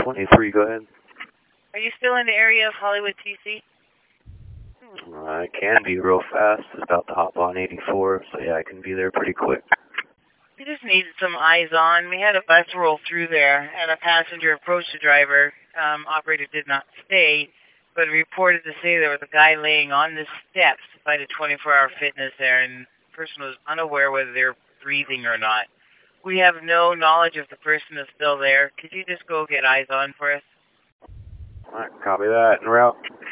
23, go ahead. Are you still in the area of Hollywood, TC? I can be real fast. It's about to hop on 84, so yeah, I can be there pretty quick. We just needed some eyes on. We had a bus roll through there, and a passenger approached the driver. Operator did not stay, but reported to say there was a guy laying on the steps by the 24-hour fitness there, and the person was unaware whether they're breathing or not. We have no knowledge if the person is still there. Could you just go get eyes on for us? Alright, copy that. En route.